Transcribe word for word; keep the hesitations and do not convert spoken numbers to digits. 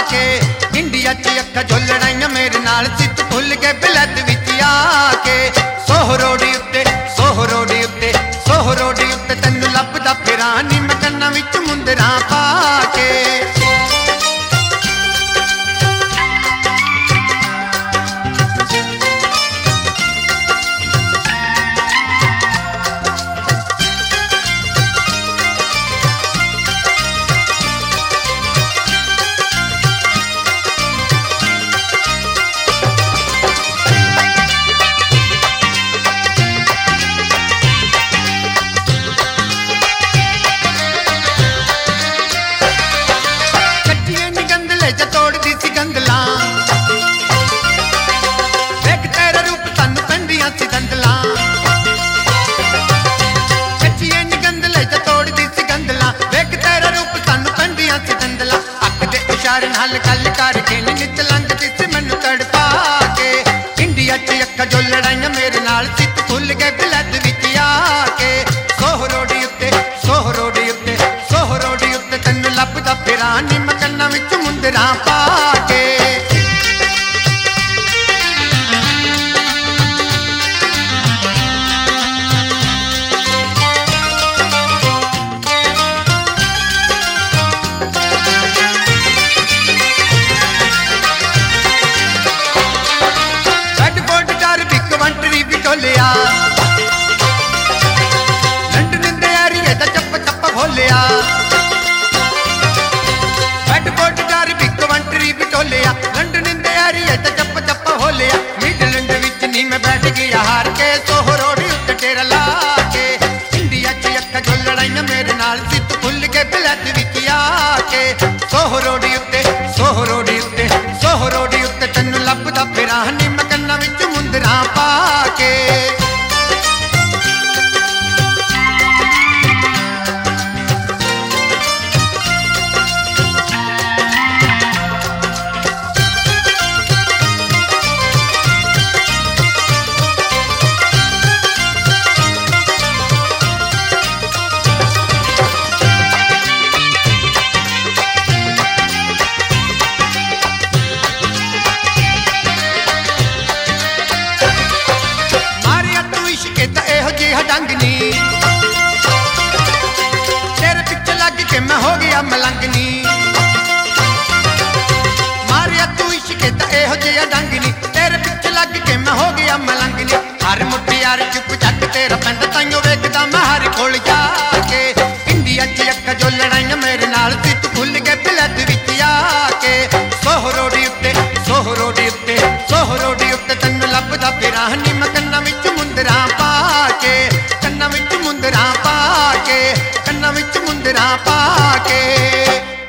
के। इंडिया च अखा जो लड़ाइयां मेरे नाल सित भुल के बिलैद विच आके। सोहरोडी उत्ते सोहरोडी उत्ते सोहरोडी उत्ते तैनू लभदा फिरां नी मैं कन्नां विच मुंदरां पा के। नाल गल करके नित लंघदी सी मैनू तड़पा के। इंडिया च अखा जो लड़ाइयां मेरे नाल सित भुल के बिलैद विच आके। सोहरोडी उत्ते सोहरोडी उत्ते सोहरोडी उत्ते तैनू लभदा फिरां नी मैं कन्नां विच मुंदरां पा के। लंडन दे एरिए दा चप चप भोलिया बैडफोर्ड कार बिग कंट्री बिटोलिया। लंडन दे एरिए दा चप चप भोलिया। मिडलैंड विच नी मैं बैठ गया हार के। सोहरोडी उत्ते डेरा ला के। इंडिया च अखा जो लड़ाइयां मेरे नाल सित भुल के बिलैद विच आके। सोहरोडी उत्ते सोहरोडी उत्ते सोहरोडी उत्ते तैनू लभदा फिरां नी मैं कन्नां विच मुंदरां पा के। तेरे पिछे लग के मैं हो गया मलंगनी। मारिया तू इश्क दा एहो जिहा डंगनी। तेरे पिछे लग के मैं हो गया मलंगनी। हर मुटियार चुप चक तेरा पैंदा ताइयों वेखदा मैं हर कोल जाके। इंडिया च अखा जो लड़ाइयां मेरे नाल सित भुल के बिलैद विच आके। सोहरोडी उत्ते सोहरोडी उत्ते सोहरोडी उत्ते तैनू लभदा फिरां नी मैं कन्नां विच मुंदरां पा के। कन्नां विच मुंदरां पा के कन्नां विच मुंदरां पा के।